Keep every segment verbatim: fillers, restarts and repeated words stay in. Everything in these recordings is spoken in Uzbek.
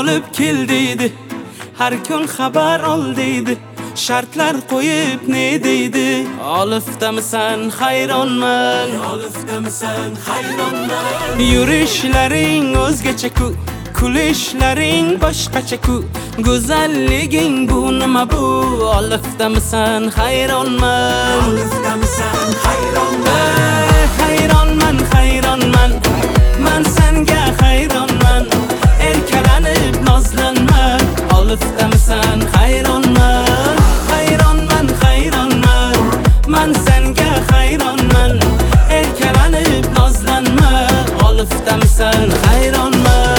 olib kel deydi, har kun xabar ol deydi, shartlar qo'yib ne deydi? Olifdamisan hayronman, olifdamisan hayronman. Yurishlaring o'zgacha ku, kulishlaring boshqacha ku, go'zalliging bu nima bu? Olifdamisan hayronman, olifdamisan hayronman. Hayronman, hayronman, man senga hayronman. Erkalanib nozlanma, olifdamisan hayronman. Hayronman, hayronman, man senga hayronman. Erkalanib nozlanma, olifdamisan hayronman.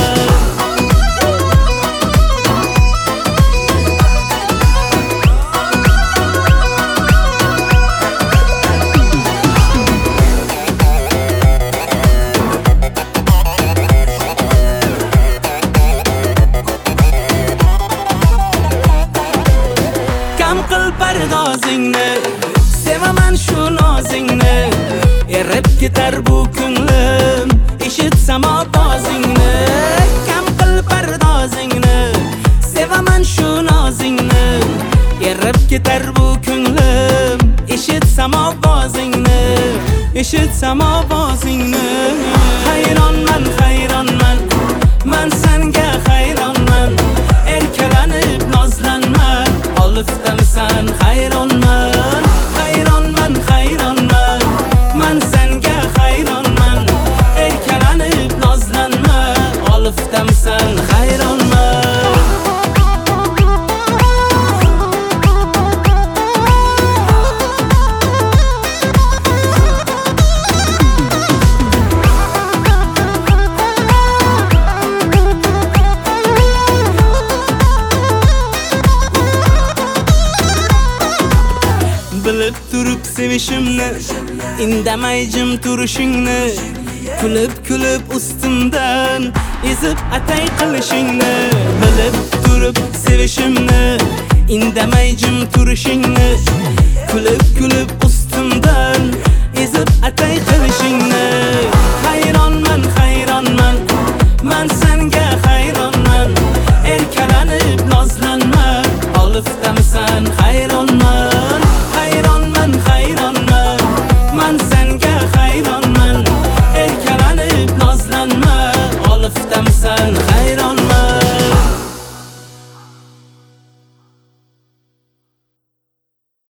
Pardozingni, sevaman shu nozingni, erib ketar bu ko'nglim, eshitsam ovozingni. Kam qil pardozingni, sevaman shu nozingni, erib ketar bu ko'nglim, eshitsam ovozingni, eshitsam ovozingni. Hayronman, hayronman, man senga hayronman. Erkalanib nozlanma, olifdamisan hayronman. Hayronman, hayronman, man senga hayronman. Erkalanib nozlanma, olifdamisan hayronman. Bilib turib sevishimni, indamay jim turishingni, kulib kulib ustimdan ezib atay qilishingni. Bilib turib sevishimni, indamay jim turishingni, kulib kulib ustimdan ezib atay